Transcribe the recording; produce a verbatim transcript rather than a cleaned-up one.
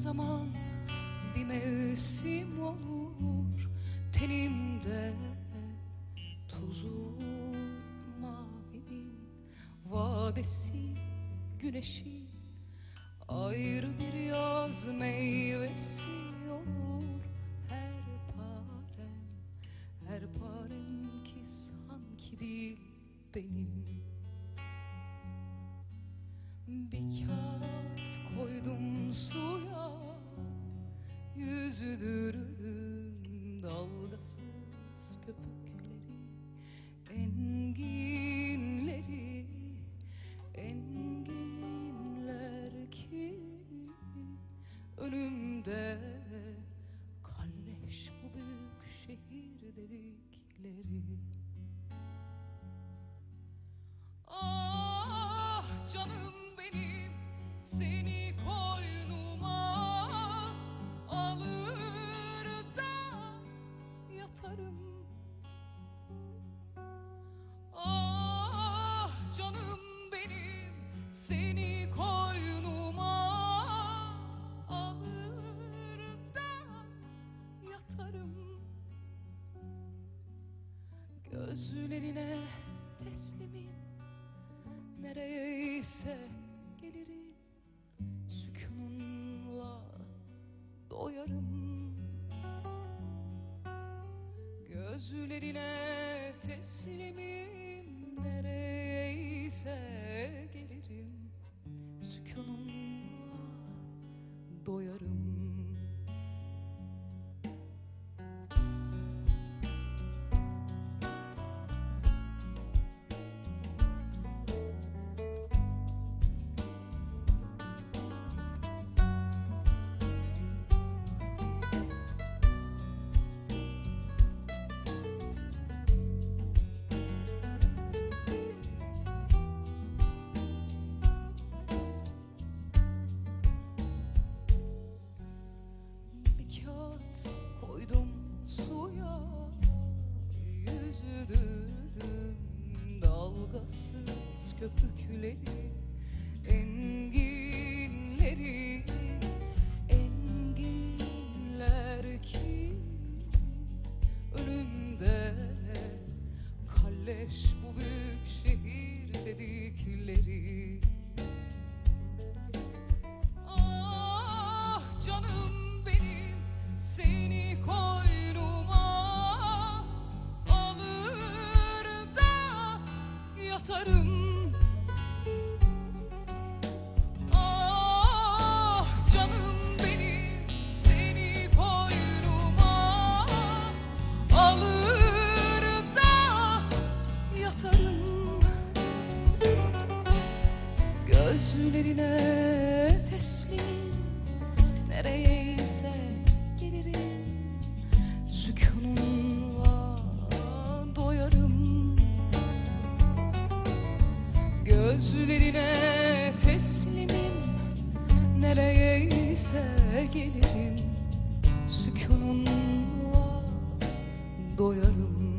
zaman bir mevsim olur tenimde, tuzur mavinin vadesi, güneşi ayrı bir yaz meyvesi olur. Her parem, her parem ki sanki değil benim. Bir kağıt koydum suya, yüzdürdüm dalgasız köpükleri, enginleri, enginler ki önümde kalleş bu büyük şehir dedikleri. Ah canım benim, seni koynuma alır da yatarım. Ah canım benim, seni koynuma alır da yatarım. Gözlerine teslimim, nereyse gelirim, sükununla doyarım. Gözlerine teslimim, nereyse gelirim, sükununla doyarım. Yüzdürdüm dalgasız köpükleri, enginleri, enginler ki önümde kalleş bu büyük şehir dedikleri. Ah canım benim, seni koynuma yatarım. Ah canım benim, seni koynuma alır da yatarım. Gözlerine teslim, nereyse gelirim, sükununla doyarım. Gözlerine teslimim, nereyse gelirim, sükununla doyarım.